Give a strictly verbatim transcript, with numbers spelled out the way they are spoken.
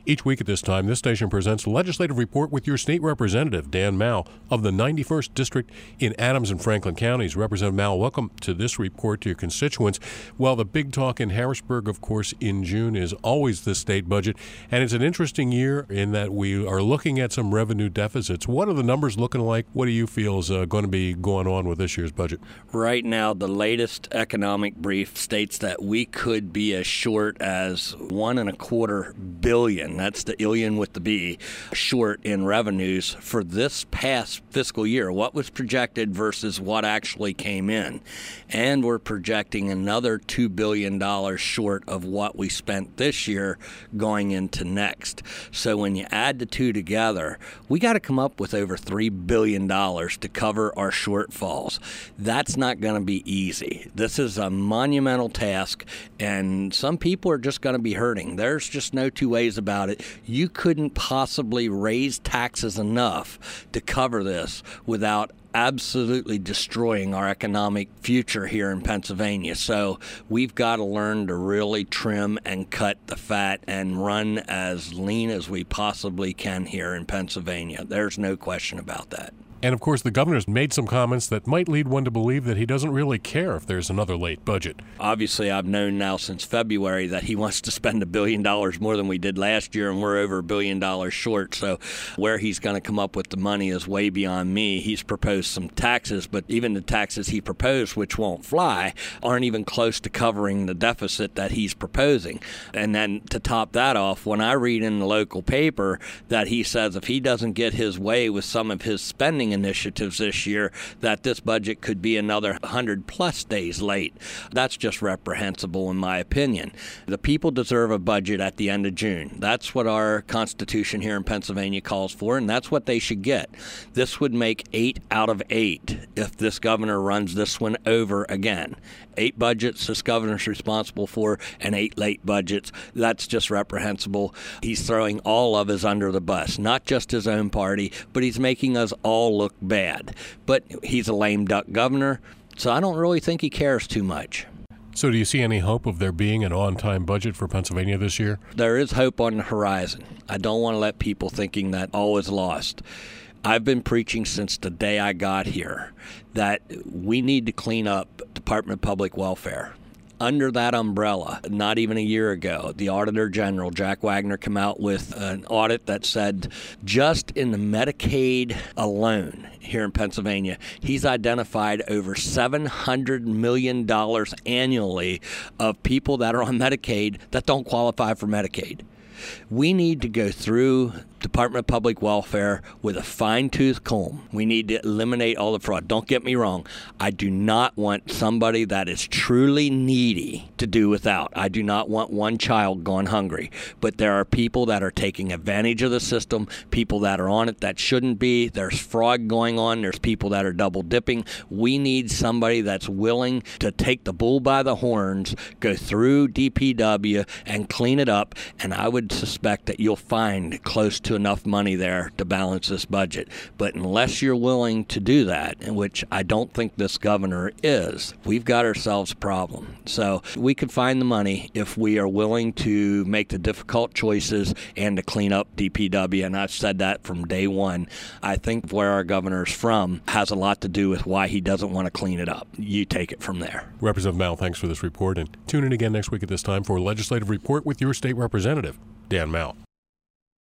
Each week at this time, this station presents Legislative Report with your state representative, Dan Mao, of the ninety-first District in Adams and Franklin counties. Representative Mao, welcome to this report to your constituents. Well, the big talk in Harrisburg, of course, in June is always the state budget, and it's an interesting year in that we are looking at some revenue deficits. What are the numbers looking like? What do you feel is uh, going to be going on with this year's budget? Right now, the latest economic brief states that we could be as short as one and a quarter billion. That's the illion with the B, short in revenues for this past fiscal year. What was projected versus what actually came in. And we're projecting another two billion dollars short of what we spent this year going into next. So when you add the two together, we got to come up with over three billion dollars to cover our shortfalls. That's not going to be easy. This is a monumental task, and some people are just going to be hurting. There's just no two ways about it. You couldn't possibly raise taxes enough to cover this without absolutely destroying our economic future here in Pennsylvania. So we've got to learn to really trim and cut the fat and run as lean as we possibly can here in Pennsylvania. There's no question about that. And, of course, the governor's made some comments that might lead one to believe that he doesn't really care if there's another late budget. Obviously, I've known now since February that he wants to spend a billion dollars more than we did last year, and we're over a billion dollars short. So where he's going to come up with the money is way beyond me. He's proposed some taxes, but even the taxes he proposed, which won't fly, aren't even close to covering the deficit that he's proposing. And then to top that off, when I read in the local paper that he says if he doesn't get his way with some of his spending initiatives this year, that this budget could be another one hundred plus days late. That's just reprehensible in my opinion. The people deserve a budget at the end of June. That's what our Constitution here in Pennsylvania calls for, and that's what they should get. This would make eight out of eight if this governor runs this one over again. Eight budgets this governor's responsible for, and eight late budgets. That's just reprehensible. He's throwing all of us under the bus, not just his own party, but he's making us all look bad. But he's a lame duck governor, so I don't really think he cares too much. So do you see any hope of there being an on-time budget for Pennsylvania this year? There is hope on the horizon. I don't want to let people thinking that all is lost. I've been preaching since the day I got here that we need to clean up Department of Public Welfare. Under that umbrella, not even a year ago, the Auditor General, Jack Wagner, came out with an audit that said just in the Medicaid alone here in Pennsylvania, he's identified over seven hundred million dollars annually of people that are on Medicaid that don't qualify for Medicaid. We need to go through Department of Public Welfare with a fine-tooth comb. We need to eliminate all the fraud. Don't get me wrong. I do not want somebody that is truly needy to do without. I do not want one child gone hungry. But there are people that are taking advantage of the system, people that are on it that shouldn't be. There's fraud going on. There's people that are double dipping. We need somebody that's willing to take the bull by the horns, go through D P W and clean it up. And I would suspect that you'll find close to enough money there to balance this budget. But unless you're willing to do that, in which I don't think this governor is, we've got ourselves a problem. So we could find the money if we are willing to make the difficult choices and to clean up D P W. And I've said that from day one. I think where our governor's from has a lot to do with why he doesn't want to clean it up. You take it from there. Representative Mao, thanks for this report. And tune in again next week at this time for a Legislative Report with your state representative, Dan Mao.